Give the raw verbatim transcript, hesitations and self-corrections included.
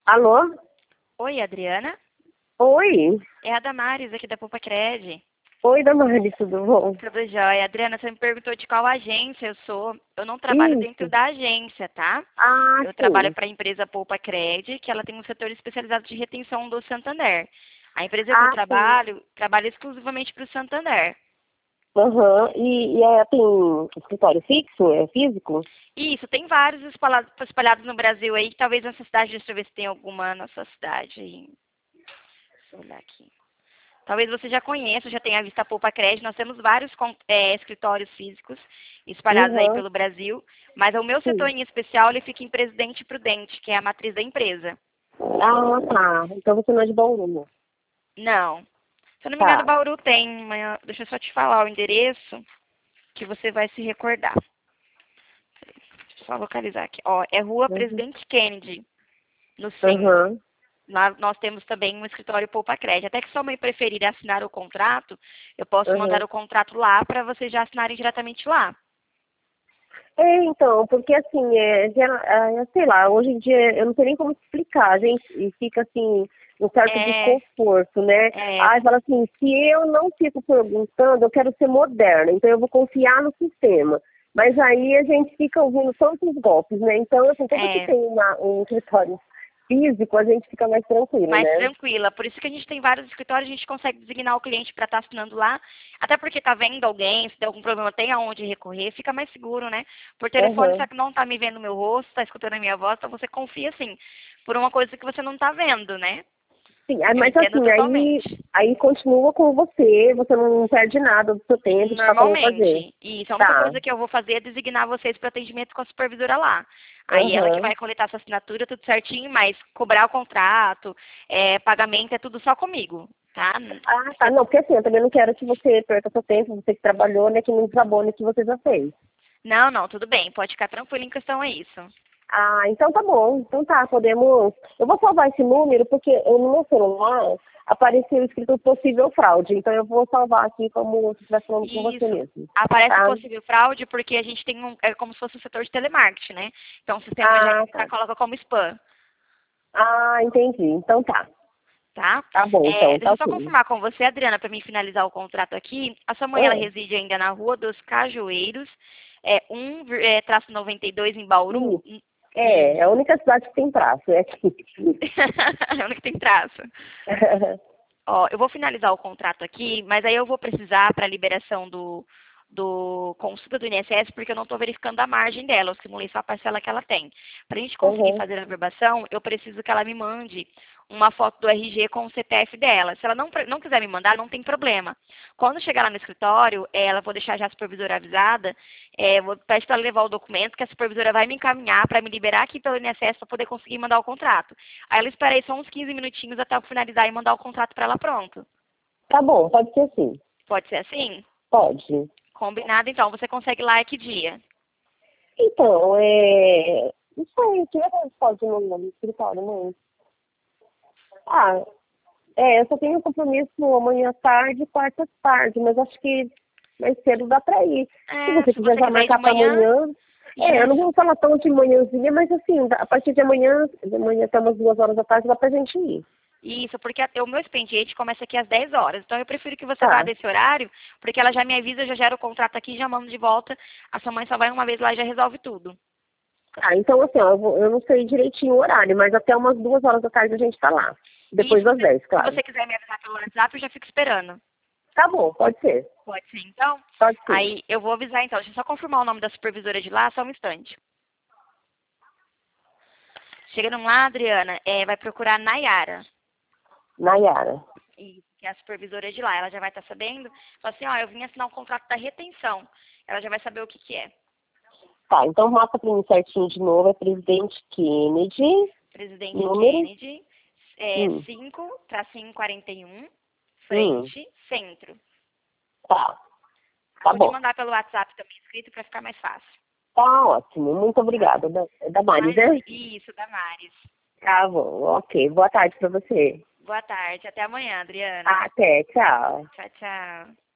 Alô? Oi, Adriana. Oi. É a Damares aqui da Poupa Cred. Oi, Damares, tudo bom? Tudo jóia. Adriana, você me perguntou de qual agência eu sou. Eu não trabalho dentro Isso. da agência, tá? Ah, Eu trabalho sim. para a empresa Poupa Cred, que ela tem um setor especializado de retenção do Santander. A empresa que eu Ah, sim. trabalho, trabalha exclusivamente para o Santander. Aham. E, e é, tem escritório fixo? É físico? Isso, tem vários espalhados, espalhados no Brasil aí, que talvez nessa cidade, deixa eu ver se tem alguma na sua cidade. Deixa eu olhar aqui. Talvez você já conheça, já tenha visto a Poupa Cred. Nós temos vários com- é, escritórios físicos espalhados aí Aham. pelo Brasil, mas o meu setor Sim. em especial, ele fica em Presidente Prudente, que é a matriz da empresa. Ah, tá. Então você não é de Bauru, né? Não. Se eu não me engano, Tá. Bauru tem, mas deixa eu só te falar o endereço que você vai se recordar. Deixa eu só localizar aqui. Ó, é Rua Uhum. Presidente Kennedy, no centro. Aham. Lá nós temos também um escritório Poupa Cred. Até que sua mãe preferir assinar o contrato, eu posso mandar Aham. o contrato lá para vocês já assinarem diretamente lá. É, então, porque assim, é, gera- é, sei lá, hoje em dia eu não sei nem como explicar, a gente e fica assim, um certo É, desconforto, né? é, Aí fala assim, se eu não fico perguntando, eu quero ser moderna, então eu vou confiar no sistema. Mas aí a gente fica ouvindo tantos golpes, né? Então, assim, quando você é tem uma, um escritório físico, a gente fica mais tranquilo, mais né? tranquila. Por isso que a gente tem vários escritórios, a gente consegue designar o cliente para estar assinando lá. Até porque tá vendo alguém, se der algum problema, tem aonde recorrer, fica mais seguro, né? Por telefone, Aham. só que não tá me vendo o meu rosto, tá escutando a minha voz, então você confia, assim, por uma coisa que você não tá vendo, né? Sim, aí- Eu mas entendo assim, aí, totalmente. aí continua com você, você não perde nada do seu tempo de falar como fazer. Normalmente. E isso, a única Tá. coisa que eu vou fazer é designar vocês para atendimento com a supervisora lá. Aí ela que Aham. vai coletar essa assinatura, tudo certinho, mas cobrar o contrato, é, pagamento, é tudo só comigo, tá? Ah, tá. Não, porque assim, eu também não quero que você perca seu tempo, você que trabalhou, né, que não desabone que você já fez. Não, não, tudo bem, pode ficar tranquilo em questão a isso. Ah, então tá bom. Então tá, podemos. Eu vou salvar esse número porque eu, no meu celular apareceu escrito possível fraude. Então eu vou salvar aqui como se estivesse falando com você Isso. mesmo. Aparece Tá? possível fraude porque a gente tem um, é como se fosse um setor de telemarketing, né? Então o sistema já, Ah, já tá. coloca como spam, Ah, entendi. Então tá. tá? Tá bom, É, então, deixa tá eu só ok. confirmar com você, Adriana, para mim finalizar o contrato aqui. A sua mãe, ela Ah, reside ainda na Rua dos Cajueiros, é um, é, traço noventa e dois em Bauru? isso. Hum, É, é a Isso. única cidade que tem praça, é aqui. É onde que tem traço. Ó, eu vou finalizar o contrato aqui, mas aí eu vou precisar para a liberação do, do consulta do I N S S, porque eu não estou verificando a margem dela, eu simulei só a parcela que ela tem. Para a gente conseguir Uhum. fazer a verbação, eu preciso que ela me mande uma foto do R G com o C P F dela. Se ela não, pre- não quiser me mandar, não tem problema. Quando chegar lá no escritório, eh, ela vou deixar já a supervisora avisada, eh, vou pedir para ela levar o documento, que a supervisora vai me encaminhar para me liberar aqui pelo I N S S para poder conseguir mandar o contrato. Aí ela esperei só uns quinze minutinhos até eu finalizar e mandar o contrato para ela pronto. Tá bom, pode ser sim. Pode ser assim? Pode. Combinado, então. Você consegue lá é que dia? Então, é. Não sei, que horas pode ir no no escritório, mãe? Ah, é, eu só tenho compromisso amanhã à tarde, quarta à tarde, mas acho que mais cedo dá pra ir. Se É, você se quiser você já quiser ir de marcar pra manhã, amanhã, é, eu não isso. vou falar tão de manhãzinha, mas assim, a partir de amanhã, de manhã até umas duas horas da tarde, dá pra gente ir. Isso, porque até o meu expediente começa aqui às dez horas. Então eu prefiro que você vá Tá. desse horário, porque ela já me avisa, eu já gera o contrato aqui, já mando de volta. A sua mãe só vai uma vez lá e já resolve tudo. Ah, então assim, ó, eu, vou- eu não sei direitinho o horário, mas até umas duas horas da tarde a gente tá lá. E Depois se das você, dez, se claro. você quiser me avisar pelo WhatsApp, eu já fico esperando. Tá bom, pode ser. Pode ser, então? Pode ser. Aí eu vou avisar, então. Deixa eu só confirmar o nome da supervisora de lá, só um instante. Chegando lá, Adriana, é, vai procurar Nayara. Nayara. Isso, que é a supervisora de lá. Ela já vai estar sabendo. Fala assim, ó, eu vim assinar um contrato da retenção. Ela já vai saber o que que é. Tá, então mostra pra mim certinho de novo, é presidente Kennedy, Presidente número, Kennedy, é, hum, cinco, tracinho quarenta e um, hum, frente, centro. tá, Eu tá vou te bom. mandar pelo WhatsApp também escrito para ficar mais fácil. Tá ótimo, muito Tá? obrigada. Da, é da Maris, Mas né? isso, Damares. Tá bom, ok. Boa tarde pra você. Boa tarde. Até amanhã, Adriana. Até, tchau. Tchau, tchau.